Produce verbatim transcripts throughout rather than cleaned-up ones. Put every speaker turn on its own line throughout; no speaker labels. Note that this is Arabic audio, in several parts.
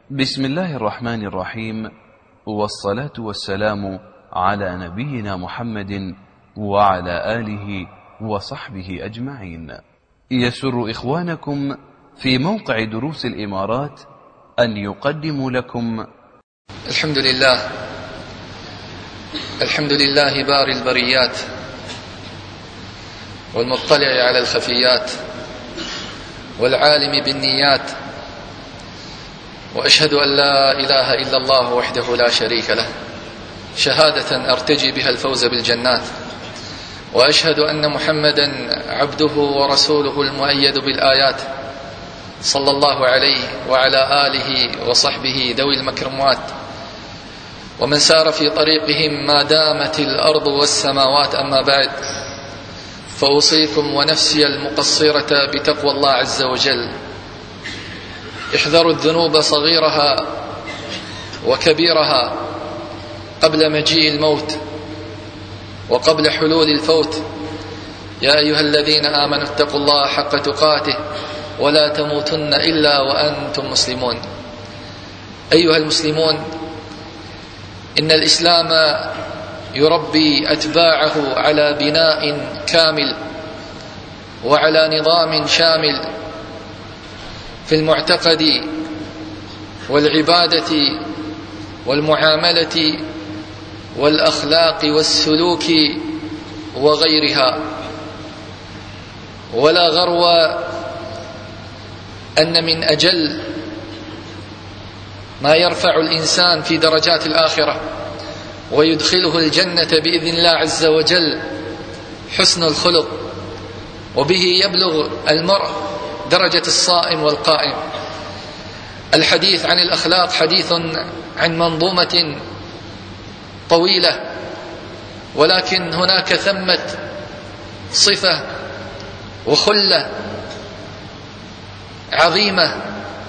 بسم الله الرحمن الرحيم، والصلاة والسلام على نبينا محمد وعلى آله وصحبه أجمعين. يسر إخوانكم في موقع دروس الإمارات أن يقدموا لكم
الحمد لله الحمد لله باري البريات والمطلع على الخفيات والعالم بالنيات، وأشهد أن لا إله إلا الله وحده لا شريك له شهادة أرتجي بها الفوز بالجنات، وأشهد أن محمدا عبده ورسوله المؤيد بالآيات صلى الله عليه وعلى آله وصحبه ذوي المكرمات، ومن سار في طريقهم ما دامت الأرض والسماوات. أما بعد، فأوصيكم ونفسي المقصرة بتقوى الله عز وجل. احذروا الذنوب صغيرها وكبيرها قبل مجيء الموت وقبل حلول الفوت. يا أيها الذين آمنوا اتقوا الله حق تقاته ولا تموتن إلا وأنتم مسلمون. أيها المسلمون، إن الإسلام يربي أتباعه على بناء كامل وعلى نظام شامل في المعتقد والعبادة والمعاملة والأخلاق والسلوك وغيرها. ولا غرو أن من أجل ما يرفع الإنسان في درجات الآخرة ويدخله الجنة بإذن الله عز وجل حسن الخلق، وبه يبلغ المرء درجة الصائم والقائم. الحديث عن الأخلاق حديث عن منظومة طويلة، ولكن هناك ثمة صفة وخلة عظيمة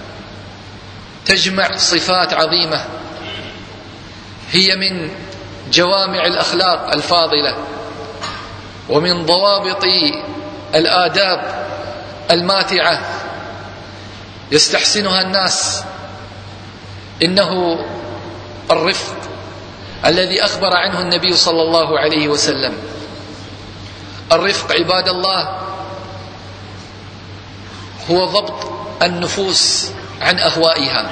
تجمع صفات عظيمة هي من جوامع الأخلاق الفاضلة ومن ضوابط الآداب الماتعة يستحسنها الناس. إنه الرفق الذي أخبر عنه النبي صلى الله عليه وسلم. الرفق عباد الله هو ضبط النفوس عن أهوائها.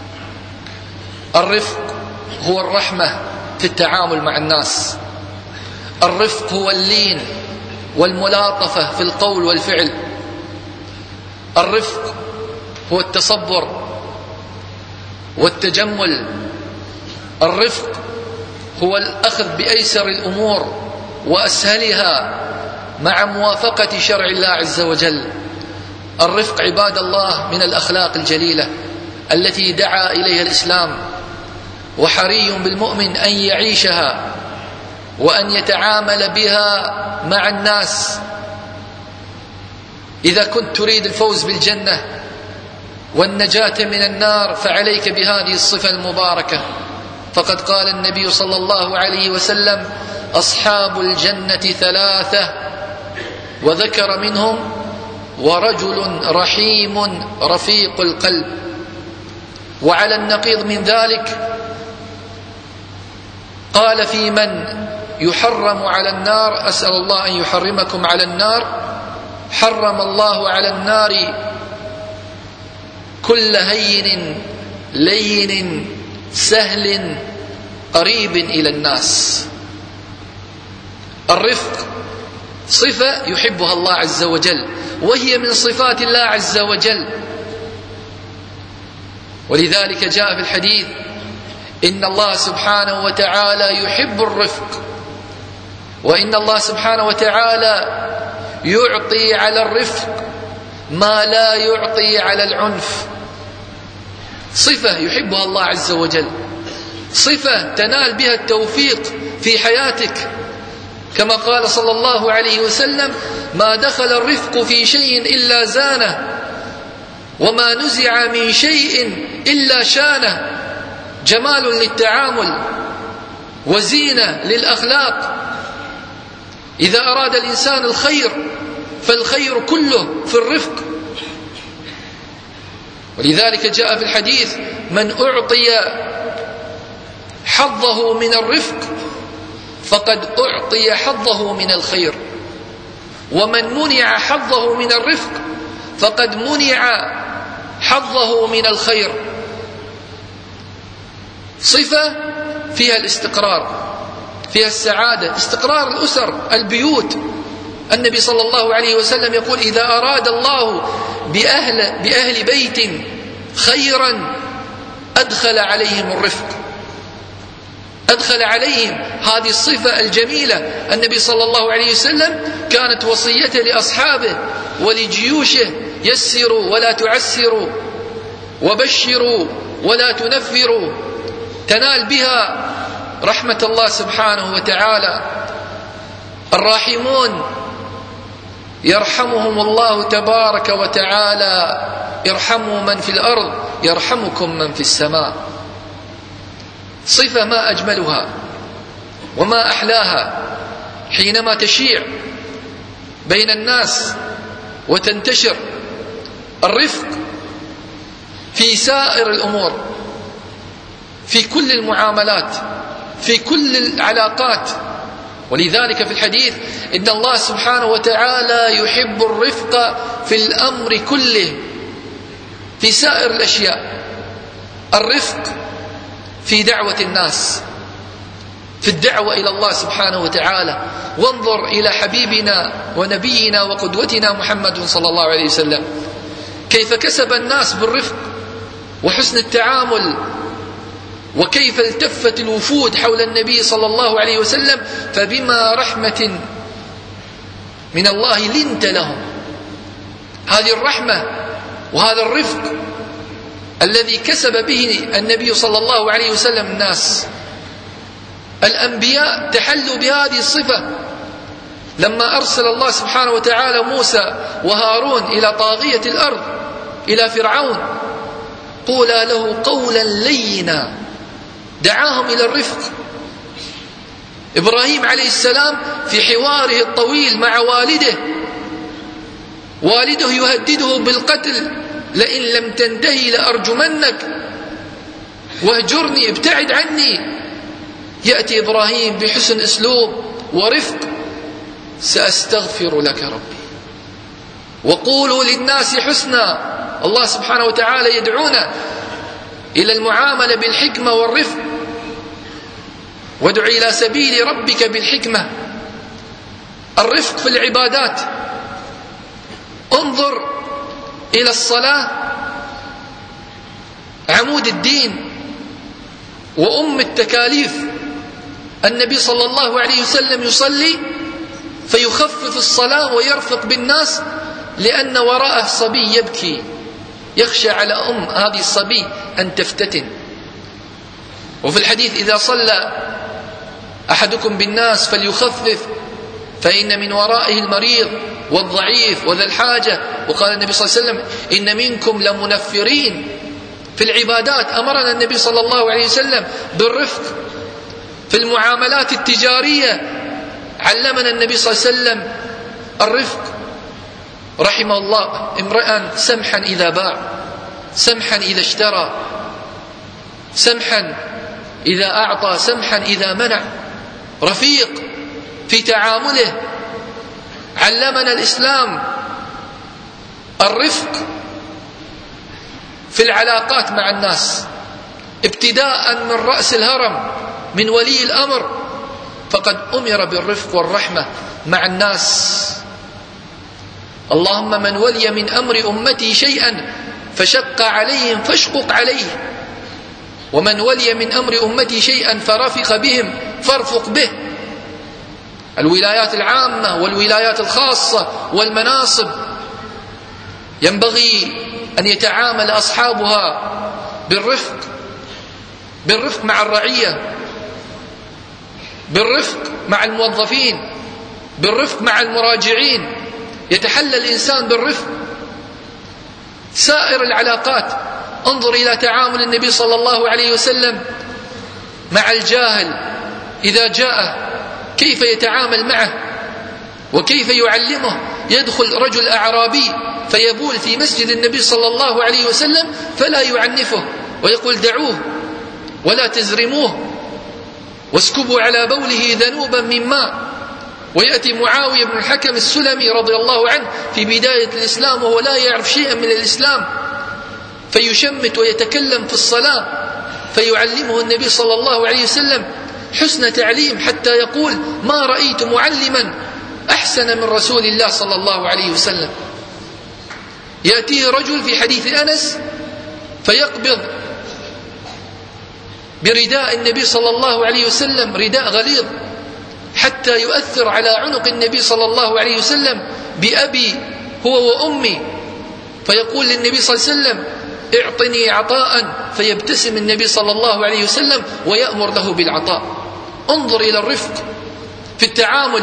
الرفق هو الرحمة في التعامل مع الناس. الرفق هو اللين والملاطفة في القول والفعل. الرفق هو التصبر والتجمل. الرفق هو الأخذ بأيسر الأمور وأسهلها مع موافقة شرع الله عز وجل. الرفق عباد الله من الأخلاق الجليلة التي دعا إليها الإسلام، وحري بالمؤمن أن يعيشها وأن يتعامل بها مع الناس. إذا كنت تريد الفوز بالجنة والنجاة من النار فعليك بهذه الصفة المباركة. فقد قال النبي صلى الله عليه وسلم: أصحاب الجنة ثلاثة، وذكر منهم ورجل رحيم رفيق القلب. وعلى النقيض من ذلك قال: في من يحرم على النار، أسأل الله أن يحرمكم على النار، حرم الله على النار كل هين لين سهل قريب إلى الناس. الرفق صفة يحبها الله عز وجل، وهي من صفات الله عز وجل. ولذلك جاء في الحديث: إن الله سبحانه وتعالى يحب الرفق، وإن الله سبحانه وتعالى يعطي على الرفق ما لا يعطي على العنف. صفة يحبها الله عز وجل، صفة تنال بها التوفيق في حياتك، كما قال صلى الله عليه وسلم: ما دخل الرفق في شيء إلا زانه، وما نزع من شيء إلا شانه. جمال للتعامل وزينة للأخلاق. إذا أراد الإنسان الخير فالخير كله في الرفق. ولذلك جاء في الحديث: من أعطي حظه من الرفق فقد أعطي حظه من الخير، ومن منع حظه من الرفق فقد منع حظه من الخير. صفة فيها الاستقرار، فيها السعادة، استقرار الأسر، البيوت. النبي صلى الله عليه وسلم يقول: إذا أراد الله بأهل, بأهل بيت خيرا أدخل عليهم الرفق، أدخل عليهم هذه الصفة الجميلة. النبي صلى الله عليه وسلم كانت وصيته لأصحابه ولجيوشه: يسروا ولا تعسروا، وبشروا ولا تنفروا، تنال بها رحمة الله سبحانه وتعالى. الراحمون يرحمهم الله تبارك وتعالى: ارحموا من في الأرض يرحمكم من في السماء. صفة ما أجملها وما أحلاها حينما تشيع بين الناس وتنتشر. الرفق في سائر الأمور، في كل المعاملات، في كل العلاقات. ولذلك في الحديث: إن الله سبحانه وتعالى يحب الرفق في الأمر كله، في سائر الأشياء. الرفق في دعوة الناس، في الدعوة إلى الله سبحانه وتعالى. وانظر إلى حبيبنا ونبينا وقدوتنا محمد صلى الله عليه وسلم كيف كسب الناس بالرفق وحسن التعامل، وكيف التفت الوفود حول النبي صلى الله عليه وسلم: فبما رحمة من الله لنت لهم. هذه الرحمة وهذا الرفق الذي كسب به النبي صلى الله عليه وسلم الناس. الأنبياء تحلوا بهذه الصفة. لما أرسل الله سبحانه وتعالى موسى وهارون إلى طاغية الأرض، إلى فرعون: قولا له قولا لينا، دعاهم إلى الرفق. إبراهيم عليه السلام في حواره الطويل مع والده، والده يهدده بالقتل: لئن لم تنتهي لأرجمنك واهجرني، ابتعد عني. يأتي إبراهيم بحسن أسلوب ورفق: سأستغفر لك ربي، وقولوا للناس حسنا. الله سبحانه وتعالى يدعونا إلى المعاملة بالحكمة والرفق: وادع إلى سبيل ربك بالحكمة. الرفق في العبادات. انظر إلى الصلاة، عمود الدين وأم التكاليف. النبي صلى الله عليه وسلم يصلي فيخفف الصلاة ويرفق بالناس، لأن وراءه صبي يبكي، يخشى على أم هذه الصبي أن تفتتن. وفي الحديث: إذا صلى أحدكم بالناس فليخفف، فإن من ورائه المريض والضعيف وذا الحاجة. وقال النبي صلى الله عليه وسلم: إن منكم لمنفرين. في العبادات أمرنا النبي صلى الله عليه وسلم بالرفق. في المعاملات التجارية علمنا النبي صلى الله عليه وسلم الرفق. رحم الله امرأ سمحا إذا باع، سمحا إذا اشترى، سمحا إذا أعطى، سمحا إذا منع. رفيق في تعامله. علمنا الإسلام الرفق في العلاقات مع الناس، ابتداء من رأس الهرم من ولي الأمر، فقد أمر بالرفق والرحمة مع الناس. اللهم من ولي من أمر أمتي شيئا فشق عليهم فاشقق عليه، ومن ولي من أمر أمتي شيئا فرفق بهم فارفق به. الولايات العامة والولايات الخاصة والمناصب ينبغي أن يتعامل أصحابها بالرفق، بالرفق مع الرعية، بالرفق مع الموظفين، بالرفق مع المراجعين. يتحلى الإنسان بالرفق. سائر العلاقات. انظر إلى تعامل النبي صلى الله عليه وسلم مع الجاهل إذا جاء، كيف يتعامل معه وكيف يعلمه يدخل رجل أعرابي فيبول في مسجد النبي صلى الله عليه وسلم فلا يعنفه ويقول دعوه ولا تزرموه واسكبوا على بوله ذنوبا من ماء. ويأتي معاوية بن الحكم السلمي رضي الله عنه في بداية الإسلام وهو لا يعرف شيئا من الإسلام فيشمت ويتكلم في الصلاة فيعلمه النبي صلى الله عليه وسلم حسن تعليم حتى يقول ما رأيت معلما أحسن من رسول الله صلى الله عليه وسلم. يأتيه رجل في حديث أنس فيقبض برداء النبي صلى الله عليه وسلم رداء غليظ حتى يؤثر على عنق النبي صلى الله عليه وسلم بأبي هو وأمي فيقول للنبي صلى الله عليه وسلم اعطني عطاء فيبتسم النبي صلى الله عليه وسلم ويأمر له بالعطاء. انظر إلى الرفق في التعامل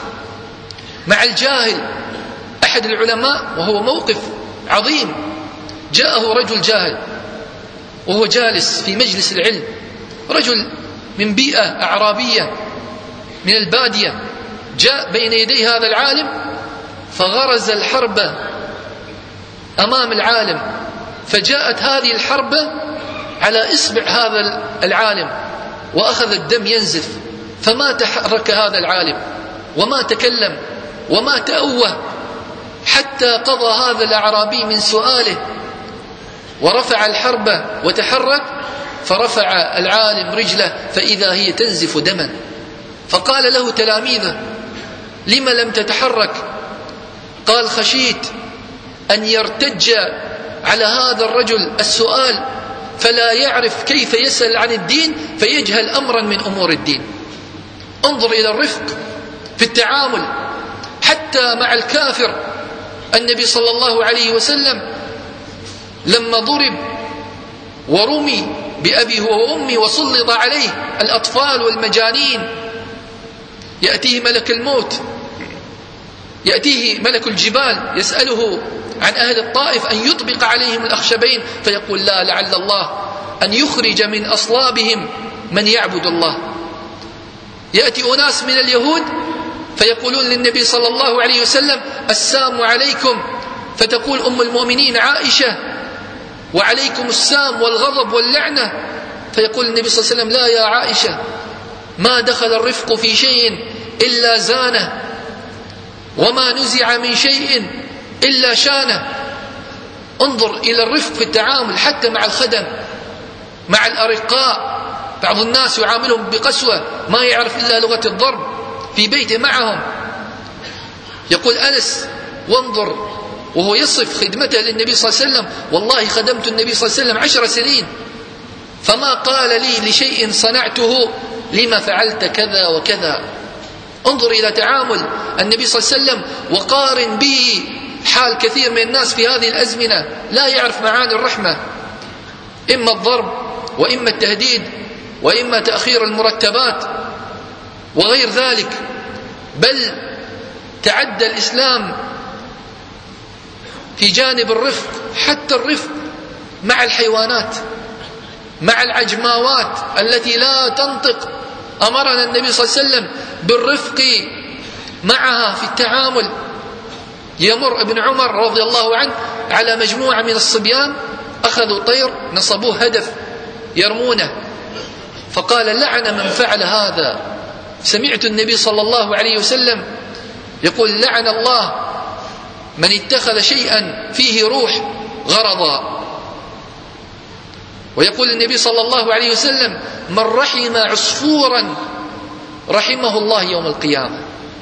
مع الجاهل. أحد العلماء وهو موقف عظيم جاءه رجل جاهل وهو جالس في مجلس العلم رجل من بيئة أعرابية من البادية جاء بين يدي هذا العالم فغرز الحربة أمام العالم فجاءت هذه الحربة على إصبع هذا العالم وأخذ الدم ينزف فما تحرك هذا العالم وما تكلم وما تأوه حتى قضى هذا الأعرابي من سؤاله ورفع الحربة وتحرك فرفع العالم رجله فإذا هي تنزف دما فقال له تلاميذه لما لم تتحرك؟ قال خشيت أن يرتج على هذا الرجل السؤال فلا يعرف كيف يسأل عن الدين فيجهل أمرا من أمور الدين. انظر إلى الرفق في التعامل حتى مع الكافر. النبي صلى الله عليه وسلم لما ضرب ورمي بأبيه وأمي وسلط عليه الأطفال والمجانين يأتيه ملك الموت يأتيه ملك الجبال يسأله عن أهل الطائف أن يطبق عليهم الأخشبين فيقول لا لعل الله أن يخرج من أصلابهم من يعبد الله. يأتي أناس من اليهود فيقولون للنبي صلى الله عليه وسلم السام عليكم فتقول أم المؤمنين عائشة وعليكم السام والغضب واللعنة فيقول النبي صلى الله عليه وسلم لا يا عائشة ما دخل الرفق في شيء إلا زانه وما نزع من شيء إلا شانه. انظر إلى الرفق في التعامل حتى مع الخدم مع الأرقاء. بعض الناس يعاملهم بقسوة ما يعرف إلا لغة الضرب في بيته معهم. يقول أنس وانظر وهو يصف خدمته للنبي صلى الله عليه وسلم والله خدمت النبي صلى الله عليه وسلم عشر سنين فما قال لي لشيء صنعته لما فعلت كذا وكذا. انظر إلى تعامل النبي صلى الله عليه وسلم وقارن به حال كثير من الناس في هذه الأزمنة لا يعرف معاني الرحمة إما الضرب وإما التهديد وإما تأخير المرتبات وغير ذلك. بل تعدى الإسلام في جانب الرفق حتى الرفق مع الحيوانات مع العجماوات التي لا تنطق. أمرنا النبي صلى الله عليه وسلم بالرفق معها في التعامل. يمر ابن عمر رضي الله عنه على مجموعة من الصبيان أخذوا طير نصبوه هدف يرمونه فقال لعن من فعل هذا. سمعت النبي صلى الله عليه وسلم يقول لعن الله من اتخذ شيئا فيه روح غرضا. ويقول النبي صلى الله عليه وسلم من رحم عصفورا رحمه الله يوم القيامة.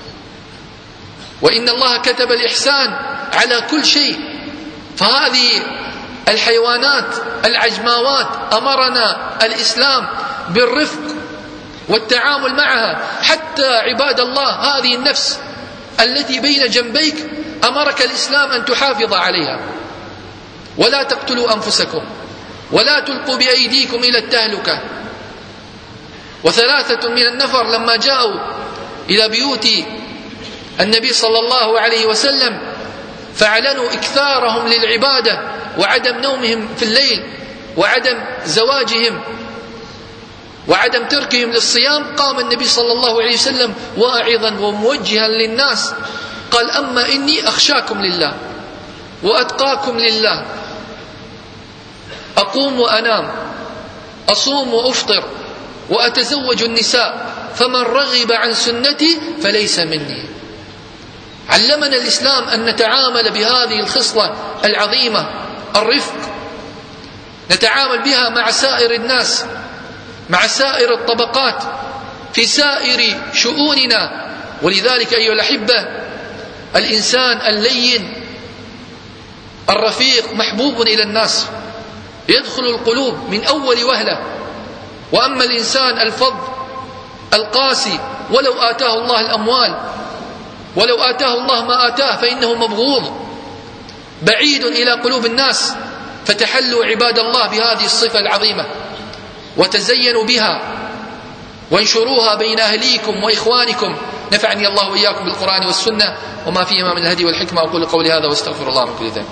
وإن الله كتب الإحسان على كل شيء. فهذه الحيوانات العجماوات أمرنا الإسلام بالرفق والتعامل معها. حتى عباد الله هذه النفس التي بين جنبيك أمرك الإسلام أن تحافظ عليها. ولا تقتلوا أنفسكم ولا تلقوا بأيديكم إلى التهلكة. وثلاثة من النفر لما جاءوا إلى بيوت النبي صلى الله عليه وسلم فأعلنوا إكثارهم للعبادة وعدم نومهم في الليل وعدم زواجهم وعدم تركهم للصيام. قام النبي صلى الله عليه وسلم واعظا وموجها للناس قال أما إني أخشاكم لله وأتقاكم لله، أقوم وأنام، أصوم وأفطر، وأتزوج النساء، فمن رغب عن سنتي فليس مني. علمنا الإسلام أن نتعامل بهذه الخصلة العظيمة الرفق، نتعامل بها مع سائر الناس، مع سائر الطبقات، في سائر شؤوننا. ولذلك أيها الأحبة، الإنسان اللين الرفيق محبوب إلى الناس، يدخل القلوب من أول وهلة. وأما الإنسان الفظ القاسي، ولو آتاه الله الأموال، ولو آتاه الله ما آتاه، فإنه مبغوض بعيد إلى قلوب الناس. فتحلوا عباد الله بهذه الصفة العظيمة، وتزينوا بها، وانشروها بين أهليكم وإخوانكم. نفعني الله وإياكم بالقرآن والسنة وما فيهما من الهدي والحكمة. أقول قولي هذا واستغفر الله من كل ذنب.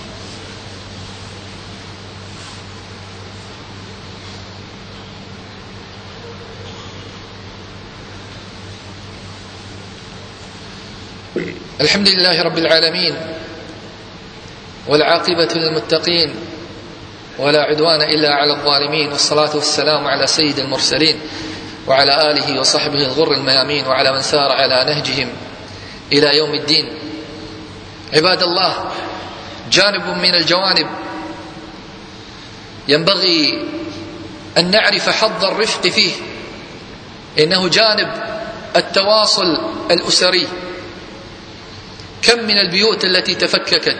الحمد لله رب العالمين، والعاقبة للمتقين، ولا عدوان إلا على الظالمين، والصلاة والسلام على سيد المرسلين وعلى آله وصحبه الغر الميامين، وعلى من سار على نهجهم إلى يوم الدين. عباد الله، جانب من الجوانب ينبغي أن نعرف حظ الرفق فيه، إنه جانب التواصل الأسري. كم من البيوت التي تفككت،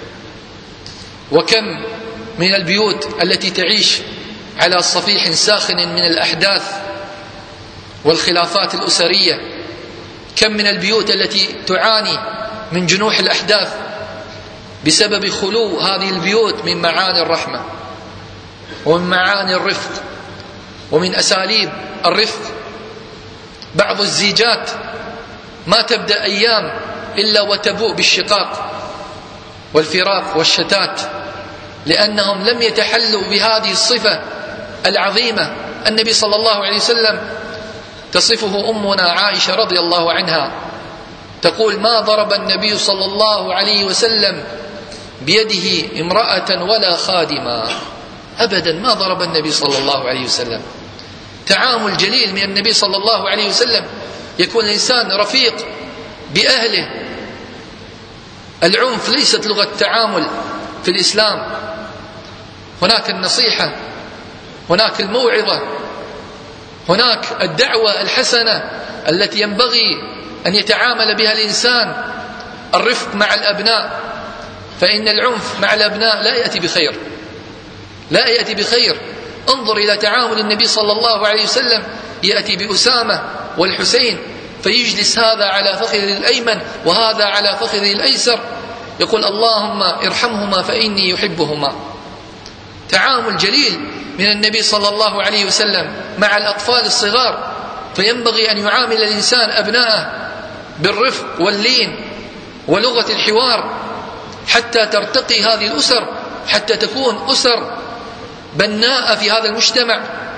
وكم من البيوت التي تعيش على صفيح ساخن من الأحداث والخلافات الأسرية. كم من البيوت التي تعاني من جنوح الأحداث بسبب خلو هذه البيوت من معاني الرحمة، ومن معاني الرفق، ومن أساليب الرفق. بعض الزيجات ما تبدأ أيام إلا وتبوء بالشقاق والفراق والشتات، لأنهم لم يتحلوا بهذه الصفة العظيمة. النبي صلى الله عليه وسلم تصفه أمنا عائشة رضي الله عنها، تقول: ما ضرب النبي صلى الله عليه وسلم بيده امرأة ولا خادما، أبدا ما ضرب النبي صلى الله عليه وسلم. تعامل جليل من النبي صلى الله عليه وسلم، يكون الإنسان رفيق بأهله. العنف ليست لغة تعامل في الإسلام، هناك النصيحة، هناك الموعظة، هناك الدعوة الحسنة التي ينبغي أن يتعامل بها الإنسان. الرفق مع الأبناء، فإن العنف مع الأبناء لا يأتي بخير، لا يأتي بخير. انظر إلى تعامل النبي صلى الله عليه وسلم، يأتي بأسامة والحسين فيجلس هذا على فخذه الأيمن وهذا على فخذه الأيسر، يقول: اللهم ارحمهما فإني يحبهما. تعامل جليل من النبي صلى الله عليه وسلم مع الأطفال الصغار. فينبغي أن يعامل الإنسان أبناءه بالرفق واللين ولغة الحوار، حتى ترتقي هذه الأسر، حتى تكون أسر بناءة في هذا المجتمع.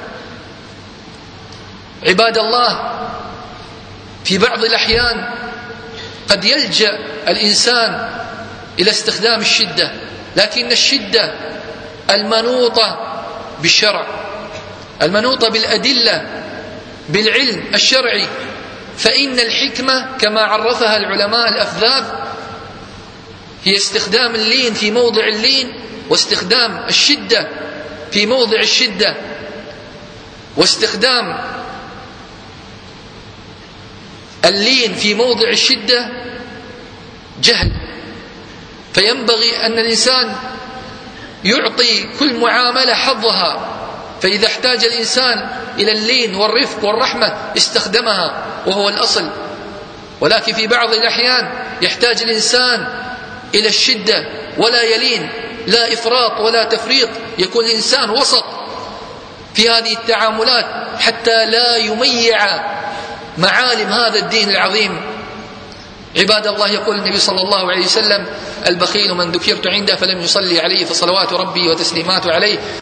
عباد الله، في بعض الأحيان قد يلجأ الإنسان إلى استخدام الشدة، لكن الشدة المنوطة بالشرع، المنوطة بالأدلة، بالعلم الشرعي. فإن الحكمة كما عرفها العلماء الأفذاذ هي استخدام اللين في موضع اللين، واستخدام الشدة في موضع الشدة، واستخدام اللين في موضع الشدة جهل. فينبغي أن الإنسان يعطي كل معاملة حظها، فإذا احتاج الإنسان إلى اللين والرفق والرحمة استخدمها، وهو الأصل. ولكن في بعض الأحيان يحتاج الإنسان إلى الشدة ولا يلين، لا إفراط ولا تفريط، يكون الإنسان وسط في هذه التعاملات حتى لا يميع معالم هذا الدين العظيم. عباد الله، يقول النبي صلى الله عليه وسلم: البخيل من ذكرت عنده فلم يصلي عليه فصلوات ربي وتسليماته عليه